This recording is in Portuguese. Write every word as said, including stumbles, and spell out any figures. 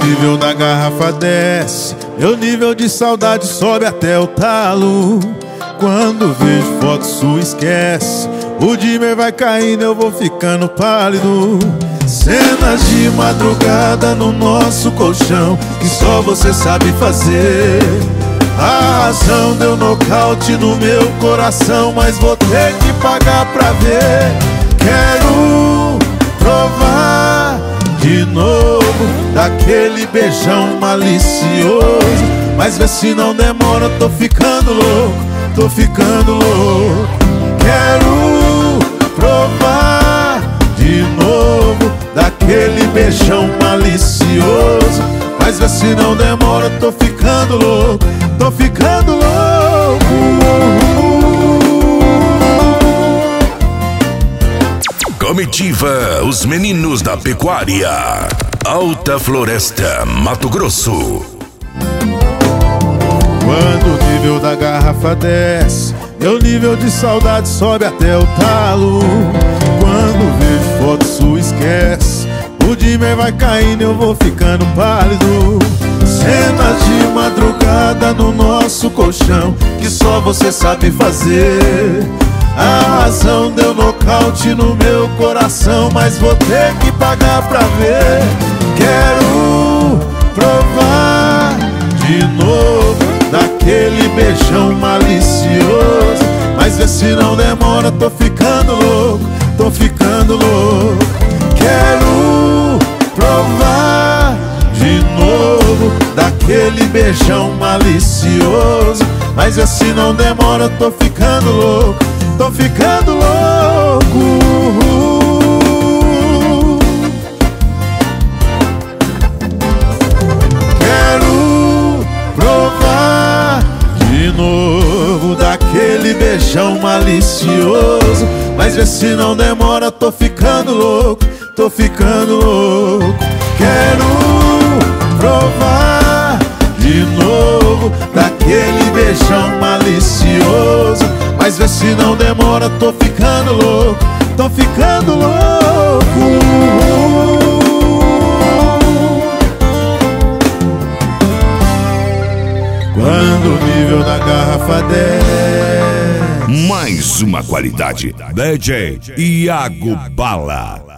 nível da garrafa desce, meu nível de saudade sobe até o talo. Quando vejo foto sua esquece, o dimmer vai caindo, eu vou ficando pálido. Cenas de madrugada no nosso colchão, que só você sabe fazer. A razão deu nocaute no meu coração, mas vou ter que pagar pra ver. Quero provar de novo daquele beijão malicioso, mas vê se não demora, tô ficando louco, tô ficando louco. Quero provar de novo daquele beijão malicioso, mas vê se não demora, tô ficando louco, tô ficando louco. Comitiva Os Meninos da Pecuária, Alta Floresta, Mato Grosso. Quando o nível da garrafa desce, meu nível de saudade sobe até o talo. Quando vejo foto sua esquece, o dimmer vai caindo, eu vou ficando pálido. Cenas de madrugada no nosso colchão, que só você sabe fazer. A razão deu nocaute no meu coração, mas vou ter que pagar pra ver. Quero provar de novo daquele beijão malicioso, mas vê se não demora, tô ficando louco, tô ficando louco. Quero provar de novo daquele beijão malicioso, mas vê se não demora, tô ficando louco, tô ficando louco. Quero provar de novo daquele beijão malicioso, mas vê se não demora, tô ficando louco, tô ficando louco. Quero provar de novo daquele beijão malicioso, mas vê se não demora, tô ficando louco, tô ficando louco. Quando o nível da garrafa desce. Mais uma qualidade, D J Iago Bala.